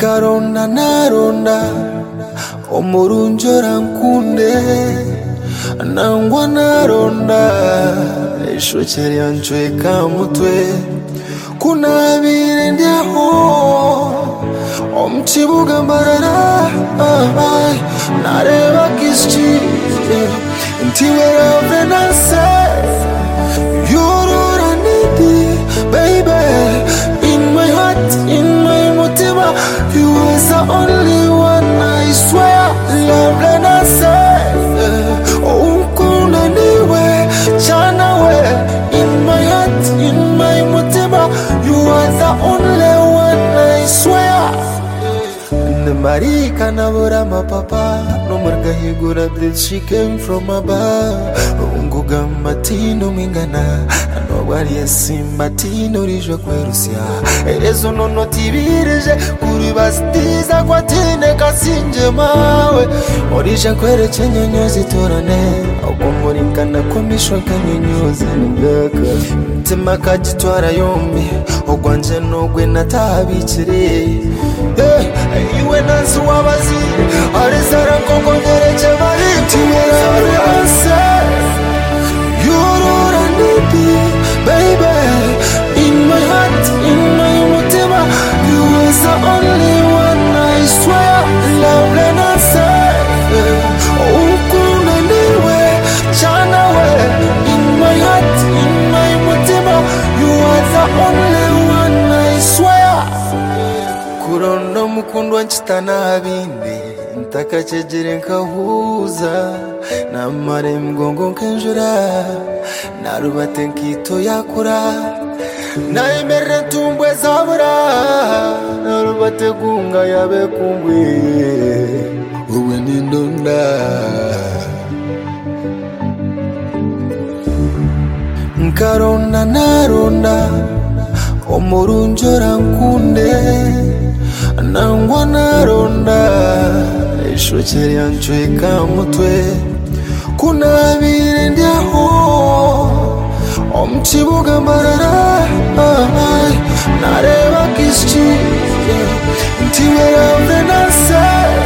Nkaronda naronda omurunjora nkunde nangwa naronda ishokeri yancweka mutwe kunabire ndyaho omukibuga mbarara nareba kisiki nti wherever nase you're all I need baby in my heart in my mutima you was the only one I swear love and I say ukunda niwe chana we in my heart in my mutima you are the only one I swear Marika nabura mapapa no marga higura that she came from above unguga matino mingana no bari yasimbatino rijo kwerusya ezo nono tibireje kuri bastiza kwatine kasinje mawe orija kwereche nyonyozi torane okumurikana komisho kanyonyozi ngaka ntima kagitwara yombi ogwanje nogwe natabikire iwe nansi wabazi arizara kongo nyereche mariti weraruanse you're all I need baby in my heart in my mutima you was the only one I swear love and I say ukunda niwe chana we in my heart in my mutima you are the only one I swear kurondo mukundwa nchitana abindi ntakachejere nkahuza namare mgongo nkenjura narubate nkito yakura naimere tumbwe zabura narubate gunga yabe kumbwe uwe nindonda nkaronda naronda omurunjora nkunde nangwa naronda ishokeri yancweka mutwe kunabire ndyaho omukibuga mbarara nareba kisiki nti wherever nase